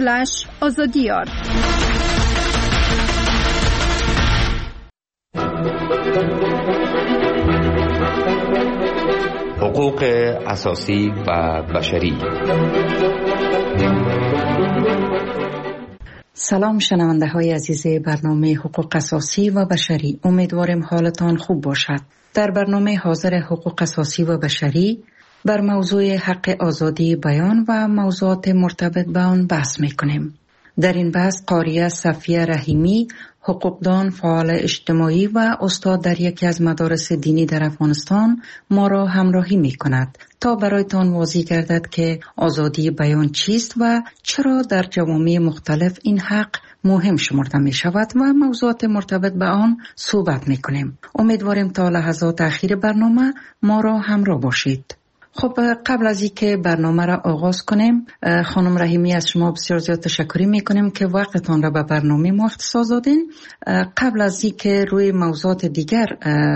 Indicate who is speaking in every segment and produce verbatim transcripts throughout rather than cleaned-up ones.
Speaker 1: اسلش آزادیار.
Speaker 2: حقوق اساسی و بشری.
Speaker 3: سلام شنونده های عزیز برنامه حقوق اساسی و بشری، امیدوارم حالتان خوب باشد. در برنامه حاضر حقوق اساسی و بشری بر موضوع حق آزادی بیان و موضوعات مرتبط با آن بحث میکنیم. در این بحث قاریه صفیه رحیمی، حقوقدان، فعال اجتماعی و استاد در یکی از مدارس دینی در افغانستان ما را همراهی می کند تا برایتان واضح گردد که آزادی بیان چیست و چرا در جوامع مختلف این حق مهم شمرده می شود و موضوعات مرتبط به آن صحبت می کنیم. امیدواریم تا لحظات اخیر برنامه ما را همراه باشید. خب قبل از اینکه برنامه را آغاز کنیم، خانم رحیمی از شما بسیار زیاد تشکر میکنیم که وقتتان را به برنامه ما اختصاص دادین. قبل از اینکه روی موضوعات دیگر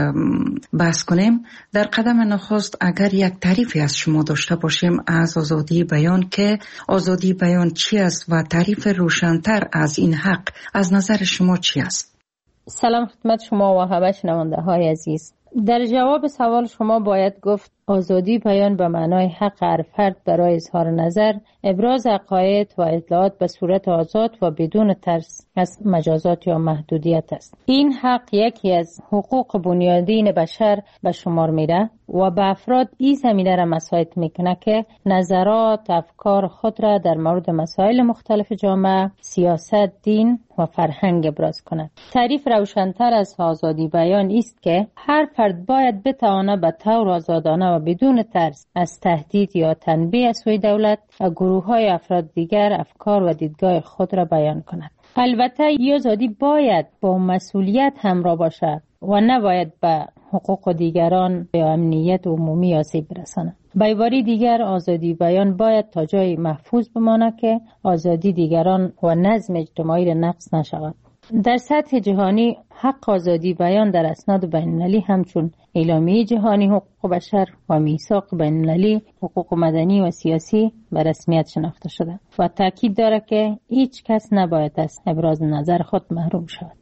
Speaker 3: بحث کنیم، در قدم نخست اگر یک تعریفی از شما داشته باشیم از آزادی بیان، که آزادی بیان چی است و تعریف روشن‌تر از این حق از نظر شما چی است؟
Speaker 4: سلام خدمت شما و همه شنونده های عزیز. در جواب سوال شما باید گفت آزادی بیان به معنای حق هر فرد برای اظهار نظر، ابراز عقاید و اطلاعات به صورت آزاد و بدون ترس از مجازات یا محدودیت است. این حق یکی از حقوق بنیادین بشر به شمار میره و به افراد این زمینه را مساعد میکنه که نظرات، افکار خود را در مورد مسائل مختلف جامعه، سیاست، دین و فرهنگ ابراز کند. تعریف روشن‌تر از آزادی بیان است که هر فرد باید بتواند به طور آزادانه و بدون ترس از تهدید یا تنبیه از سوی دولت و گروه‌های افراد دیگر افکار و دیدگاه خود را بیان کند. البته این آزادی باید با مسئولیت همراه باشد و نباید به حقوق دیگران یا امنیت عمومی آسیب برساند. به عبارت دیگر، آزادی بیان باید تا جای محفوظ بماند که آزادی دیگران و نظم اجتماعی را نقض نشود. در سطح جهانی حق آزادی بیان در اسناد بین‌المللی همچون اعلامیه جهانی حقوق بشر و میثاق بین‌المللی حقوق مدنی و سیاسی به رسمیت شناخته شده و تاکید دارد که هیچ کس نباید از ابراز نظر خود محروم شود.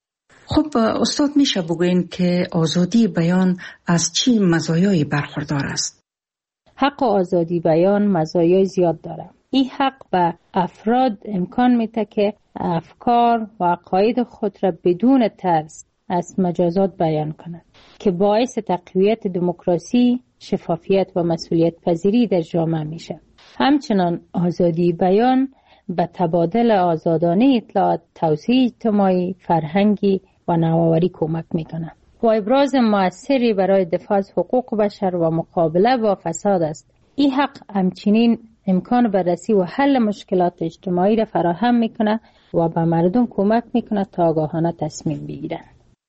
Speaker 3: خب استاد، میشه بگوین که آزادی بیان از چی مزایایی برخوردار است؟
Speaker 4: حق آزادی بیان مزایای زیاد دارد. این حق به افراد امکان میده که افکار و عقاید خود را بدون ترس از مجازات بیان کنند که باعث تقویت دموکراسی، شفافیت و مسئولیت پذیری در جامعه میشه. همچنان آزادی بیان به تبادل آزادانه اطلاعات، توسعه اجتماعی، فرهنگی و نوآوری کمک میکنه و ابراز مؤثری برای دفاع از حقوق بشر و مقابله با فساد است. این حق همچنین امکان بررسی و حل مشکلات اجتماعی را فراهم میکنه و به مردم کمک میکنه تا آگاهانه تصمیم بگیرن.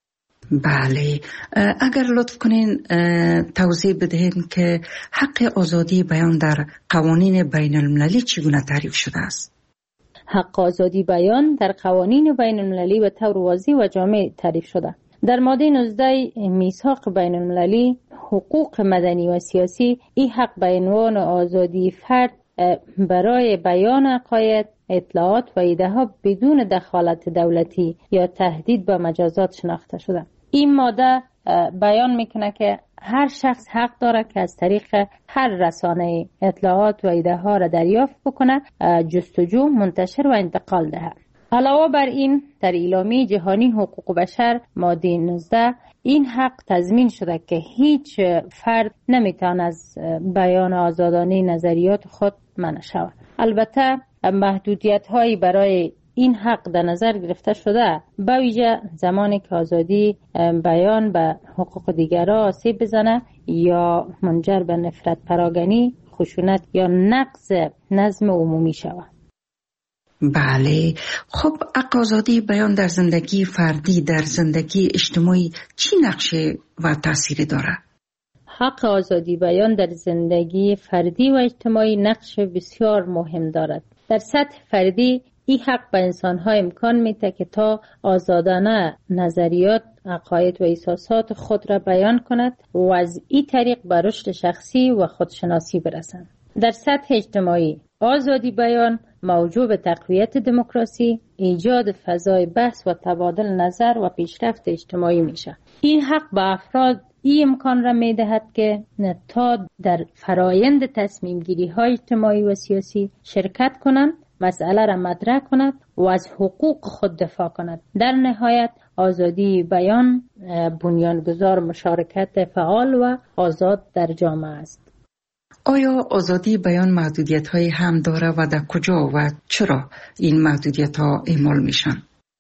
Speaker 3: بله، اگر لطف کنین توضیح بدهید که حق آزادی بیان در قوانین بین المللی چگونه تعریف شده است؟
Speaker 4: حق آزادی بیان در قوانین بین المللی به طور واضح و جامع تعریف شده. در ماده نوزده میثاق بین المللی حقوق مدنی و سیاسی این حق به عنوان آزادی فرد برای بیان عقاید، اطلاعات و ایده ها بدون دخالت دولتی یا تهدید به مجازات شناخته شده. این ماده بیان میکنه که هر شخص حق داره که از طریق هر رسانه اطلاعات و ایده ها را دریافت بکنه، جستجو، منتشر و انتقال دهد. علاوه بر این، در اعلامیه جهانی حقوق بشر ماده نوزده این حق تضمین شده که هیچ فرد نمیتونه از بیان آزادانه نظریات خود منع شود. البته محدودیت هایی برای این حق در نظر گرفته شده، به ویژه زمانی که آزادی بیان به حقوق دیگران آسیب بزنه یا منجر به نفرت پراگنی، خشونت یا نقض نظم عمومی شود.
Speaker 3: بله، خب حق آزادی بیان در زندگی فردی، در زندگی اجتماعی چی نقشه و تأثیری داره؟
Speaker 4: حق آزادی بیان در زندگی فردی و اجتماعی نقش بسیار مهم دارد. در سطح فردی این حق به انسان‌ها امکان میده که تا آزادانه نظریات، عقاید و احساسات خود را بیان کند و از این طریق به رشد شخصی و خودشناسی برسند. در سطح اجتماعی آزادی بیان موجب تقویت دموکراسی، ایجاد فضای بحث و تبادل نظر و پیشرفت اجتماعی میشه. این حق به افراد این امکان را میدهد که تا در فرایند تصمیم گیری های اجتماعی و سیاسی شرکت کنند، مسئله را مطرح کند و از حقوق خود دفاع کند. در نهایت آزادی بیان بنیانگذار مشارکت فعال و آزاد در جامعه است.
Speaker 3: آیا آزادی بیان محدودیت های هم داره و در کجا و چرا این محدودیت ها اعمال میشن؟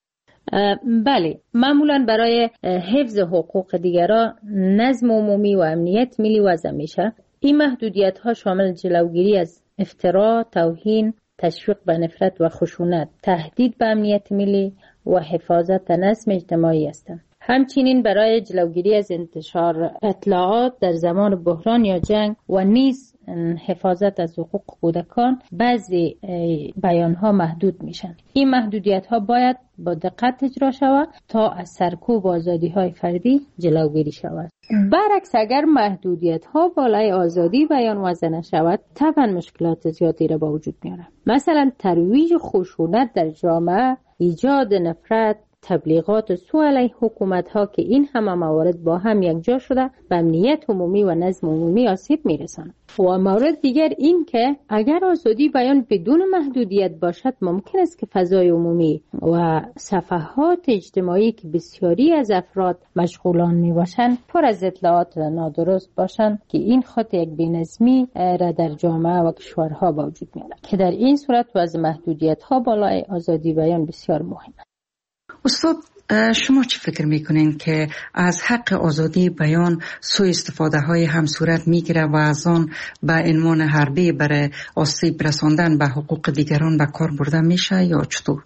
Speaker 4: بله، معمولا برای حفظ حقوق دیگران، نظم عمومی و امنیت ملی وضع میشه. این محدودیت ها شامل جلوگیری از افترا، توهین، تشویق به نفرت و خشونت، تهدید به امنیت ملی و حفاظت نظم اجتماعی هستند. همچنین برای جلوگیری از انتشار اطلاعات در زمان بحران یا جنگ و نیز حفاظت از حقوق کودکان بعضی بیانها محدود میشن. این محدودیت ها باید با دقت اجرا شود تا از سرکوب آزادی های فردی جلوگیری شود. برعکس اگر محدودیت ها بالای آزادی بیان وضع نشود، طبعا مشکلات زیادی را با وجود میاره. مثلا ترویج خشونت در جامعه، ایجاد نفرت، تبلیغات سوء علیه حکومت ها که این همه موارد با هم یکجا شده به امنیت عمومی و نظم عمومی آسیب میرسند. و مورد دیگر این که اگر آزادی بیان بدون محدودیت باشد، ممکن است که فضای عمومی و صفحات اجتماعی که بسیاری از افراد مشغولان می باشند پر از اطلاعات نادرست باشند که این خود یک بی‌نظمی را در جامعه و کشورها با وجود میاره که در این صورت وضع محدودیت ها بالای آزادی بیان بسیار مهم است.
Speaker 3: استاد، شما چی فکر میکنین که از حق آزادی بیان سوء استفاده های هم صورت میگیره و از آن به عنوان حربه برای آسیب رساندن به حقوق دیگران به کار برده میشه یا چطور؟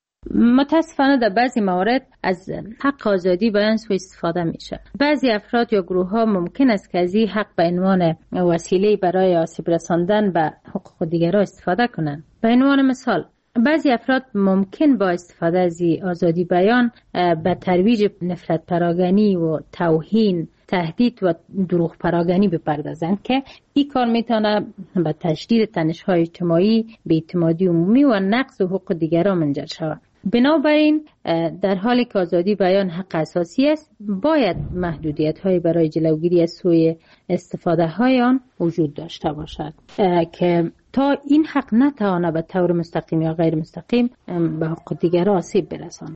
Speaker 4: متاسفانه در بعضی موارد از حق آزادی بیان سوء استفاده میشه. بعضی افراد یا گروه ها ممکن است که از این حق به عنوان وسیله برای آسیب رساندن به حقوق دیگران استفاده کنند. به عنوان مثال، بعضی افراد ممکن با استفاده از آزادی بیان به ترویج نفرت پراگنی و توهین، تهدید و دروغ پراگنی بپردازند که این کار میتونه به تشدید تنش‌های اجتماعی، بی‌اعتمادی عمومی و نقض حقوق دیگران منجر شود. بنابراین در حالی که آزادی بیان حق اساسی است، باید محدودیت‌های برای جلوگیری از سوء استفاده‌های آن وجود داشته باشد که تا این حق نتواند به طور مستقیم یا غیر مستقیم به حقوق دیگران آسیب برساند.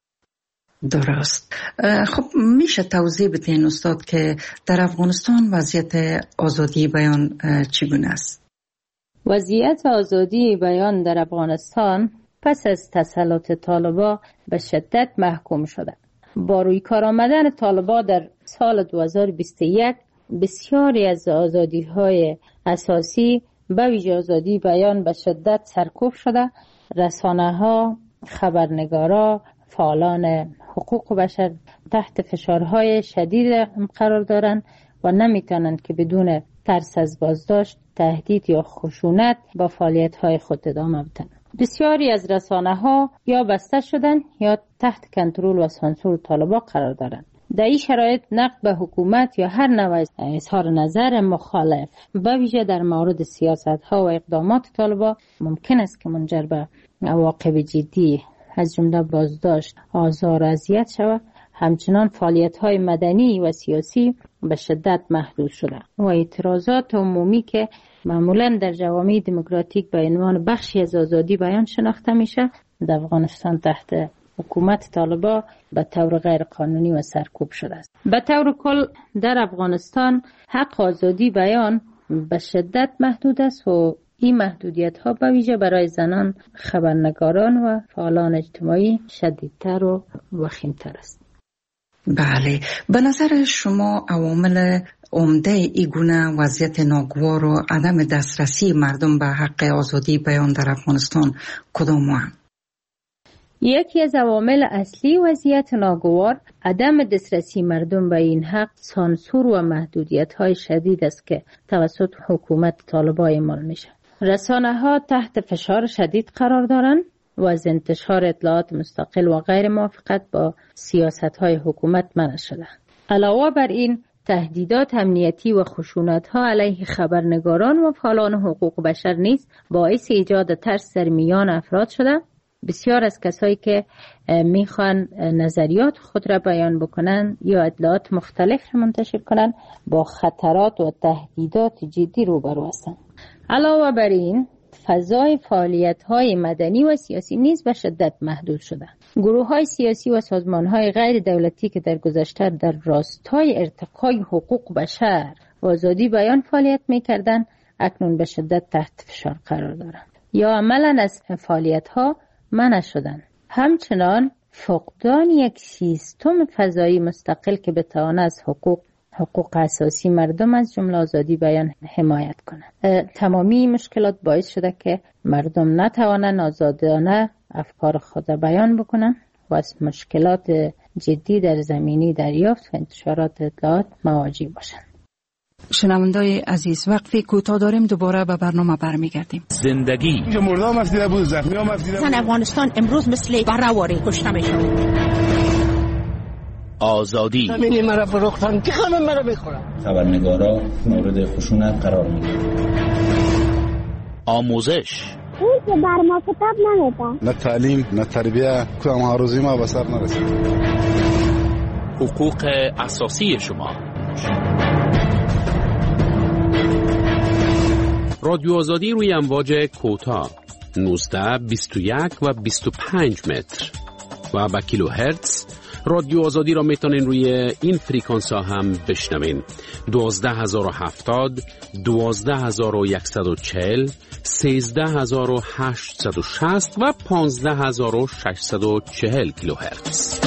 Speaker 3: درست. خب میشه توضیح بدین استاد که در افغانستان وضعیت آزادی بیان چگونه است؟
Speaker 4: وضعیت آزادی بیان در افغانستان پس از تسلط طالبان به شدت محکوم شده. با روی کار آمدن طالبان در سال دو هزار و بیست و یک بسیاری از آزادی‌های اساسی به ویژه آزادی بیان به شدت سرکوب شده. رسانه‌ها، خبرنگارا، فعالان حقوق بشر تحت فشارهای شدید قرار دارند و نمیتونند که بدون ترس از بازداشت، تهدید یا خشونت با فعالیت‌های خود ادامه بدن. بسیاری از رسانه‌ها یا بسته شدن یا تحت کنترل و سانسور طالبان قرار دارند. در این شرایط نقد به حکومت یا هر نوع اظهار نظر مخالف به ویژه در مورد سیاست‌ها و اقدامات طالبان ممکن است که منجر به عواقب جدی از جمله بازداشت، آزار و اذیت شود. همچنان فعالیت‌های مدنی و سیاسی به شدت محدود شده و اعتراضات عمومی که معمولاً در جوامع دموکراتیک به عنوان بخشی از آزادی بیان شناخته میشه، در افغانستان تحت حکومت طالبان به طور غیر قانونی و سرکوب شده است. به طور کل در افغانستان حق آزادی بیان به شدت محدود است و این محدودیت ها به ویژه برای زنان، خبرنگاران و فعالان اجتماعی شدیدتر و وخیمتر است.
Speaker 3: بله، به نظر شما عوامل عمده ای گونه وضعیت ناگوار و عدم دسترسی مردم به حق آزادی بیان در افغانستان کدام هستند؟
Speaker 4: یکی از عوامل اصلی وضعیت ناگوار عدم دسترسی مردم به این حق سانسور و محدودیت‌های شدید است که توسط حکومت طالبان اعمال میشه. رسانه‌ها تحت فشار شدید قرار دارند و از انتشار اطلاعات مستقل و غیر موافقت با سیاست‌های حکومت منع شده. علاوه بر این تهدیدات امنیتی و خشونت‌ها علیه خبرنگاران و فعالان حقوق بشر نیز باعث ایجاد ترس در میان افراد شده. بسیار از کسایی که میخوان نظریات خود را بیان بکنن یا اطلاعات مختلف را منتشر کنن با خطرات و تهدیدات جدی روبرو هستند. علاوه بر این فضای فعالیت‌های مدنی و سیاسی نیز به شدت محدود شده. گروه‌های سیاسی و سازمان‌های غیر دولتی که در گذشته در راستای ارتقای حقوق بشر و آزادی بیان فعالیت می‌کردند، اکنون به شدت تحت فشار قرار دارند یا عملاً از فعالیت‌ها منع شدند. همچنان فقدان یک سیستم فضایی مستقل که بتواند از حقوق حقوق اساسی مردم از جمله آزادی بیان حمایت کنند. تمامی مشکلات باعث شده که مردم نتوانند آزادانه افکار خود بیان بکنند و از مشکلات جدی در زمینی دریافت و انتشارات اطلاعات مواجه باشند.
Speaker 3: شنوندای عزیز، وقفی کوتاه داریم، دوباره به برنامه برمیگردیم.
Speaker 1: زندگی
Speaker 5: اینجا مردم مفدیده بود، زخمی هم مفدیده بود.
Speaker 6: افغانستان امروز مثل برهواری کشته میشود.
Speaker 1: آزادی
Speaker 6: همینی مرا فروختن که همه مرا بخورن.
Speaker 7: خبرنگارا مورد خشونت قرار میگیرن.
Speaker 1: آموزش
Speaker 8: اون که بر ما کتاب نمیده،
Speaker 5: نه تعلیم نه تربیه، کدام هاروزی ما به سر نرسید.
Speaker 1: حقوق اساسی شما. رادیو آزادی روی امواج کوتاه نوزده، بیست و یک و بیست و پنج متر و با کیلو هرتز. رادیو آزادی را میتونین روی این فریکانس ها هم بشنوین: دوازده هزار و هفتاد، دوازده هزار و صد و چهل، سیزده هزار و هشتصد و شصت و پانزده هزار و ششصد و چهل کیلو هرتز.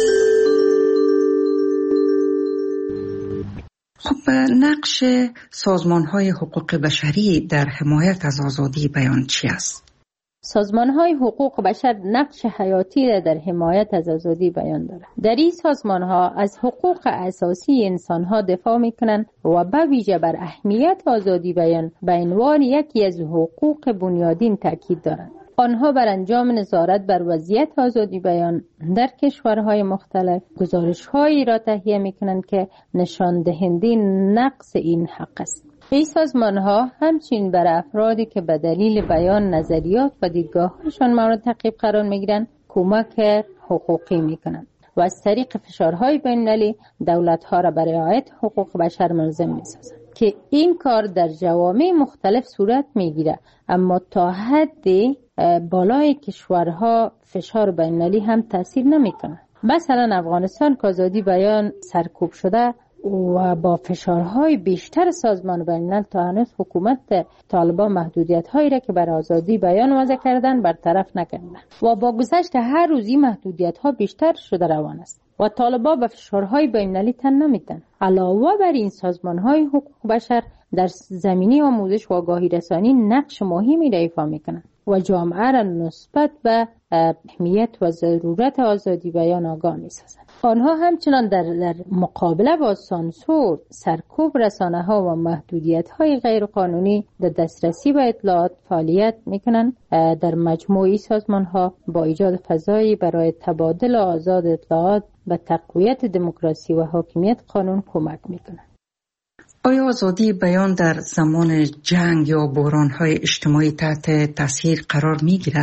Speaker 3: خب نقش سازمان‌های حقوق بشری در حمایت از آزادی بیان چی است؟
Speaker 4: سازمان‌های حقوق بشر نقش حیاتی را در حمایت از آزادی بیان دارند. در این سازمان‌ها از حقوق اساسی انسان‌ها دفاع می‌کنند و به ویژه بر اهمیت آزادی بیان به عنوان یکی از حقوق بنیادین تاکید دارند. آنها بر انجام نظارت بر وضعیت آزادی بیان در کشورهای مختلف گزارش‌هایی را تهیه می‌کنند که نشان دهنده نقص این حق است. این سازمان‌ها همچنین بر افرادی که به دلیل بیان نظریات و دیدگاه‌هایشان مورد تعقیب قرار می‌گیرند کمک حقوقی می‌کنند و از طریق فشارهای بین‌المللی دولت‌ها را برای رعایت حقوق بشر ملزم می‌سازند که این کار در جوامع مختلف صورت می‌گیرد، اما تا حدی بالای کشورها فشار بین‌المللی هم تاثیر نمی‌کند. مثلا افغانستان که آزادی بیان سرکوب شده و با فشارهای بیشتر سازمان بین‌الملل تا هنوز حکومت طالبان محدودیت‌هایی را که بر آزادی بیان وضع کردن برطرف نکردند و با گذشت هر روزی محدودیت‌ها بیشتر شده روان است و طالبان به فشارهای بین‌المللی تن نمی‌دهند. علاوه بر این سازمان‌های حقوق بشر در زمینه آموزش و آگاهی رسانی نقش مهمی را ایفا می‌کنند و جامعه را نسبت به اهمیت و ضرورت آزادی بیان آگاه می‌سازند. آنها همچنان در, در مقابله با سانسور، سرکوب رسانه‌ها و محدودیت‌های غیرقانونی در دسترسی به اطلاعات فعالیت می‌کنند. در مجموعی سازمان‌ها با ایجاد فضایی برای تبادل آزاد اطلاعات به تقویت دموکراسی و حاکمیت قانون کمک می‌کنند.
Speaker 3: آیا آزادی بیان در زمان جنگ یا بحران‌های اجتماعی تحت تاثیر قرار می‌گیرد؟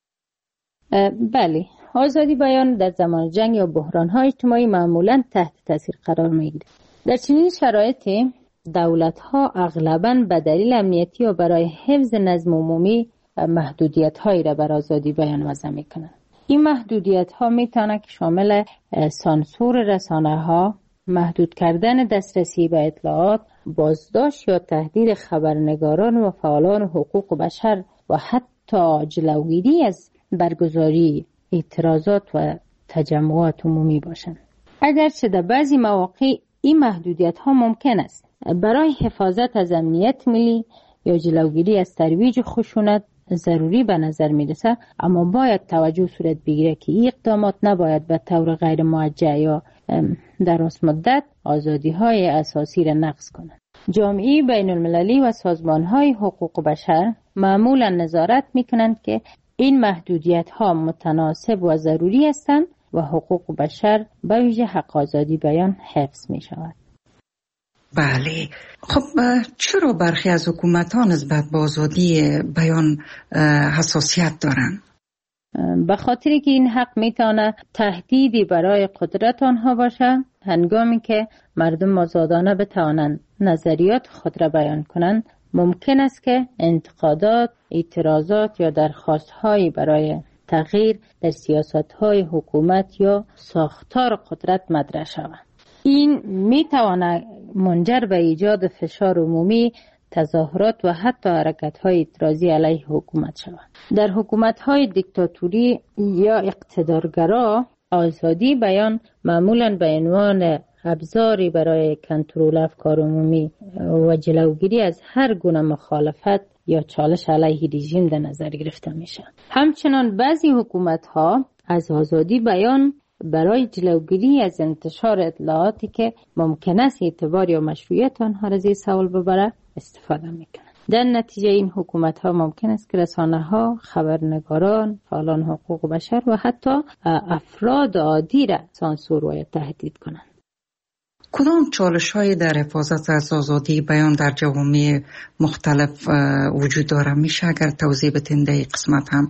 Speaker 4: بله، آزادی بیان در زمان جنگ یا بحران‌های اجتماعی معمولاً تحت تاثیر قرار می‌گیرد. در چنین شرایطی دولت‌ها اغلباً به دلیل امنیتی و برای حفظ نظم عمومی محدودیت‌هایی را بر آزادی بیان وضع می‌کنند. این محدودیت‌ها می‌تواند که شامل سانسور رسانه‌ها، محدود کردن دسترسی به اطلاعات، بازداشت یا تهدید خبرنگاران و فعالان حقوق بشر و حتی جلوگیری از برگزاری اعتراضات و تجمعات عمومی باشند. اگرچه در بعضی مواقع این محدودیت ها ممکن است برای حفاظت از امنیت ملی یا جلوگیری از ترویج خشونت ضروری به نظر می رسد، اما باید توجه صورت بگیره که این اقدامات نباید به طور غیر موجه یا دراز مدت آزادی های اساسی را نقض کنند. جامعه بین المللی و سازمان های حقوق بشر معمولا نظارت می کنند که این محدودیت ها متناسب و ضروری هستند و حقوق بشر به ویژه حق آزادی بیان حفظ می شود.
Speaker 3: بله. خب چرا برخی از حکومت‌ها نسبت به آزادی بیان حساسیت دارند؟
Speaker 4: به خاطری که این حق میتونه تهدیدی برای قدرت آنها باشه. هنگامی که مردم آزادانه بتوانند نظریات خود را بیان کنند، ممکن است که انتقادات، اعتراضات یا درخواست‌هایی برای تغییر در سیاست‌های حکومت یا ساختار قدرت مطرح شود. این میتواند منجر به ایجاد فشار عمومی، تظاهرات و حتی حرکت‌های اعتراضی علیه حکومت شود. در حکومت‌های دیکتاتوری یا اقتدارگرا، آزادی بیان معمولاً به عنوان ابزاری برای کنترل افکار عمومی و جلوگیری از هر گونه مخالفت یا چالش علیه رژیم در نظر گرفته میشه. همچنان بعضی حکومت‌ها از آزادی بیان برای جلوگیری از انتشار اطلاعاتی که ممکن است اعتبار یا مشروعیت آنها را زیر سوال ببره استفاده میکنند. در نتیجه این حکومت‌ها ممکن است که رسانه‌ها، خبرنگاران، فعالان حقوق بشر و حتی افراد عادی را سانسور و تهدید کنند.
Speaker 3: کدام چالش‌های در حفاظت از آزادی بیان در جوامع مختلف وجود داره؟ میشه اگر توضیح بدین در این قسمت هم؟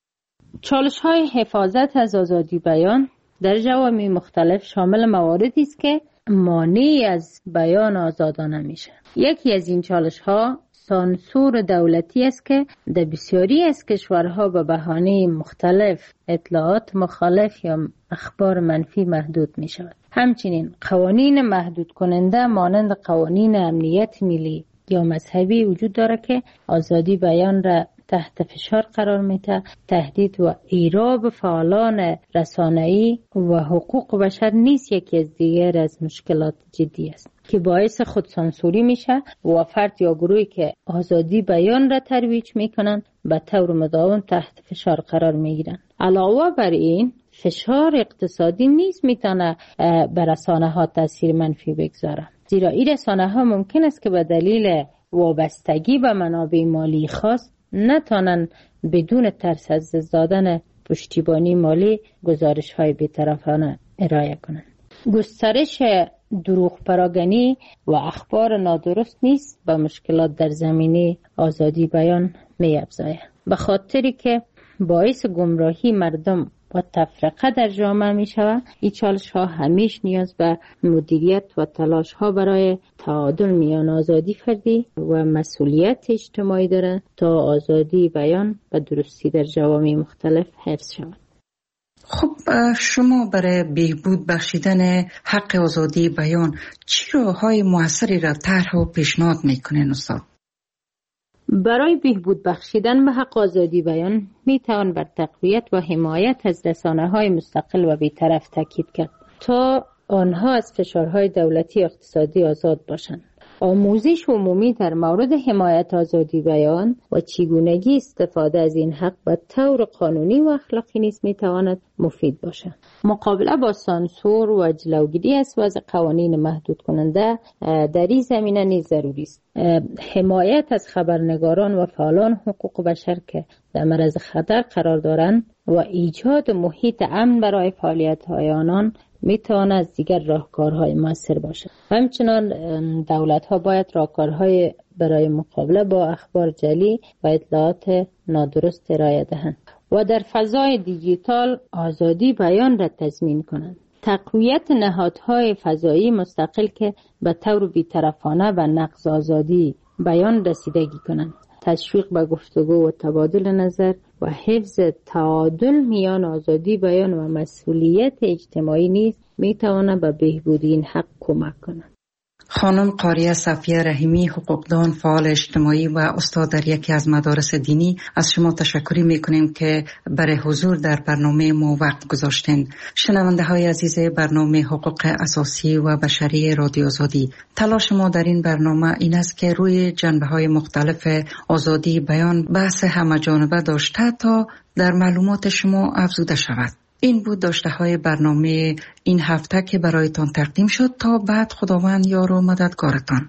Speaker 4: چالش‌های حفاظت از آزادی بیان در جوامع مختلف شامل مواردی است که مانع از بیان آزادانه میشه. یکی از این چالش‌ها سانسور دولتی است که در بسیاری از کشورها به بهانه مختلف اطلاعات مخالف یا اخبار منفی محدود می شود. همچنین قوانین محدود کننده مانند قوانین امنیت ملی یا مذهبی وجود داره که آزادی بیان را تحت فشار قرار میده. تهدید و ایراب فعالان رسانه‌ای و حقوق بشر نیز یکی از دیگر از مشکلات جدی است که باعث خودسانسوری میشه و فرد یا گروهی که آزادی بیان را ترویج میکنن به طور مداوم تحت فشار قرار میگیرن. علاوه بر این فشار اقتصادی نیز میتونه بر رسانه ها تاثیر منفی بگذاره، زیرا این رسانه ها ممکن است که به دلیل وابستگی به منابع مالی خاص نتونن بدون ترس از دادن پشتیبانی مالی گزارش های بی‌طرفانه ارائه کنند. گسترش دروغ پراگنی و اخبار نادرست نیست به مشکلات در زمینه آزادی بیان می افزاید، به خاطری که باعث گمراهی مردم و تفرقه در جامعه می شود. این چالش ها همیش نیاز به مدیریت و تلاش ها برای تعادل میان آزادی فردی و مسئولیت اجتماعی دارند تا آزادی بیان و درستی در جوامع مختلف حفظ شود.
Speaker 3: خب شما برای بهبود بخشیدن حق آزادی بیان چه راههای موثری را طرح و پیشنهاد میکنین استاد؟
Speaker 4: برای بهبود بخشیدن به حق آزادی بیان می توان بر تقویت و حمایت از رسانه‌های مستقل و بی‌طرف تاکید کرد تا آنها از فشارهای دولتی اقتصادی آزاد باشند. آموزش عمومی در مورد حمایت آزادی بیان و چگونگی استفاده از این حق به طور قانونی و اخلاقی نیز می تواند مفید باشد. مقابله با سانسور و جلوگیری از وضع قوانین محدود کننده در این زمینه نیز ضروری است. حمایت از خبرنگاران و فعالان حقوق بشر که در معرض خطر قرار دارند و ایجاد محیط امن برای فعالیت‌های آنان می تواند از دیگر راهکارهای موثر باشد. همچنان دولت‌ها باید راهکارهای برای مقابله با اخبار جعلی و اطلاعات نادرست ارائه دهند و در فضای دیجیتال آزادی بیان را تضمین کنند. تقویت نهادهای فضایی مستقل که به طور بی‌طرفانه و نقض آزادی بیان رسیدگی کنند. تشویق به گفتگو و تبادل نظر و حفظ تعادل میان آزادی بیان و مسئولیت اجتماعی نیز میتواند به بهبود این حق کمک کند.
Speaker 3: خانم قاریه صفیه رحیمی، حقوقدان، فعال اجتماعی و استاد در یکی از مدارس دینی، از شما تشکر میکنیم که برای حضور در برنامه ما وقت گذاشتین. شنونده های عزیز برنامه حقوق اساسی و بشری رادیو آزادی، تلاش ما در این برنامه این است که روی جنبه های مختلف آزادی بیان بحث همه جانبه داشته تا در معلومات شما افزوده شود. این بود داشته های برنامه این هفته که برایتان تقدیم شد. تا بعد خداوند یار و مددگارتان.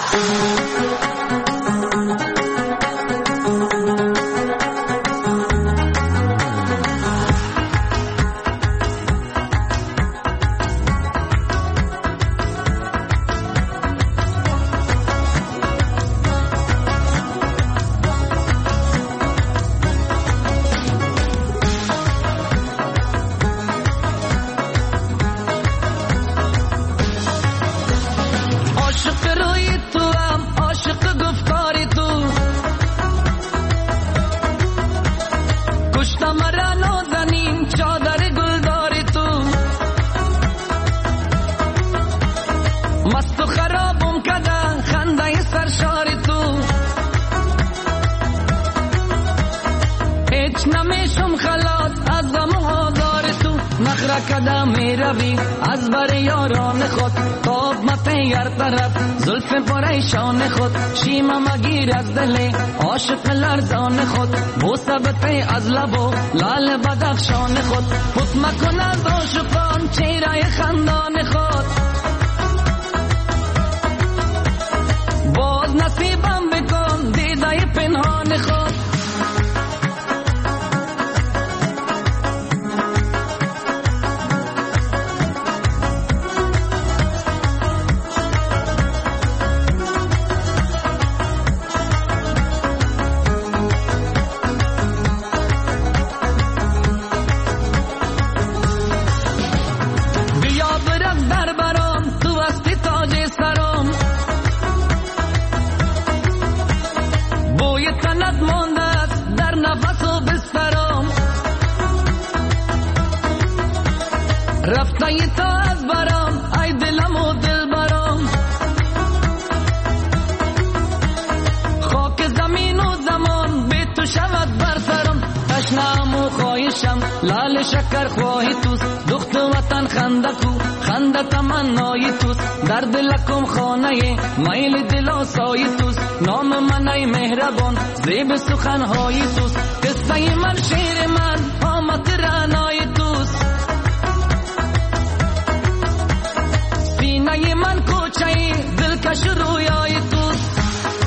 Speaker 9: قدم می روی از بر یاران خود تاب متیر طرف زلف پریشان خود شیمه مگیر از دل عاشق لرزان خود بوسبت از لب و لال بدخشان خود پت مکن از عاشقان چهره خندان خود باز نصیبم بکن دیده پنهان خود رفتای تو از برام ای دلم و دل برام خاک زمین و زمان به تو شود بر سرم تشنم و خواهشم لال شکر خواهی توست دخت وطن خنده کو خنده تمنای توست در دلکم خانه میل دل آسای توست نام من ای مهربان زیب سخنهای توست قصه من شعر من آمد رعنای توست سینه من کوچه دلکش رویای توست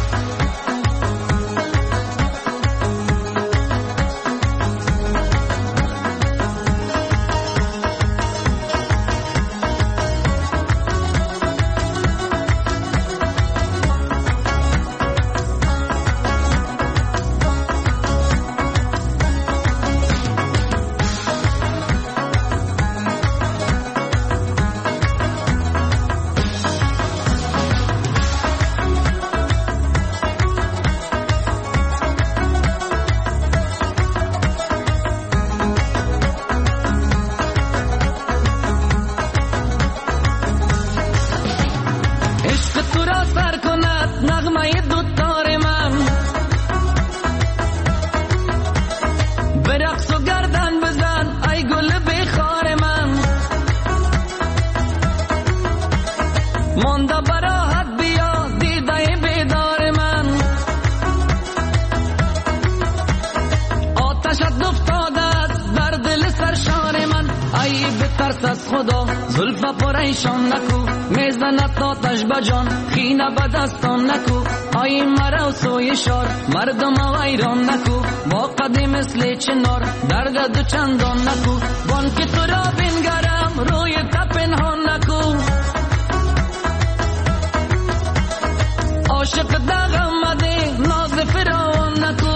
Speaker 9: از خدا زلفا پریشان نکو میزنت آتش بجان خینه بدستان نکو آی مرا و سوی شار مردم ویران نکو با قدی مثل چنار درد دو چندان نکو بان که تو را بنگرم روی تپنهان نکو عاشق دغم مده ناز فراوان نکو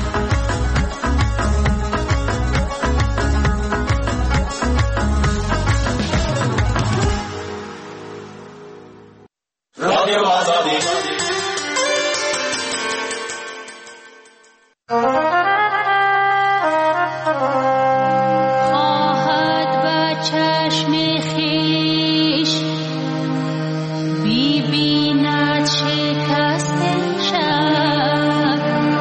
Speaker 10: رادیو آزادی
Speaker 11: خواهد به چشم خویش ببیند شکست شب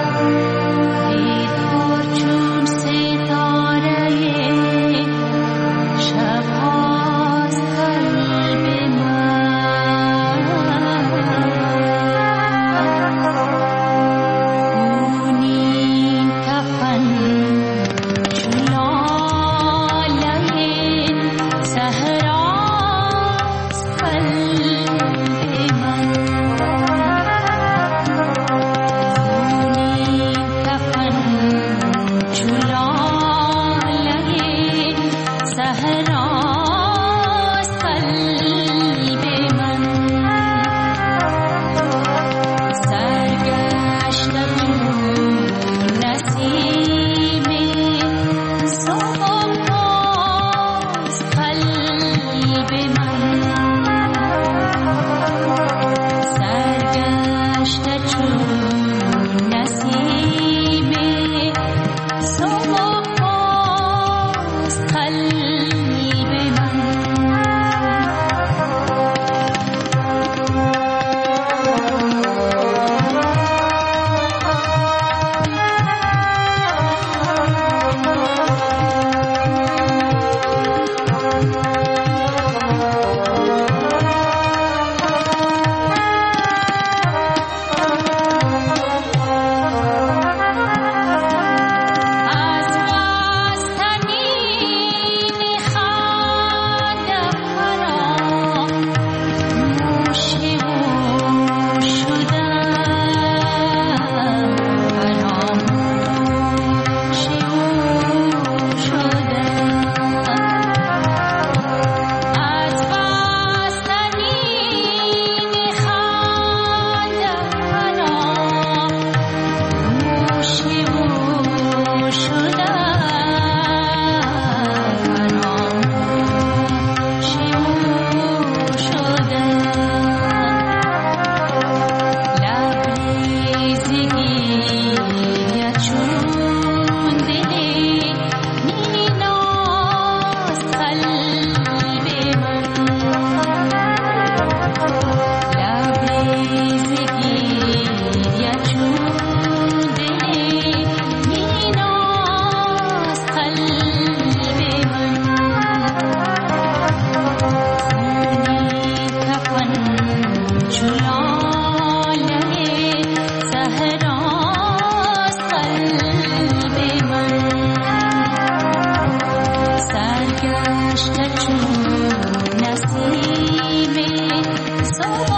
Speaker 11: بیدار چون ستاره شب هاست قلب من صبح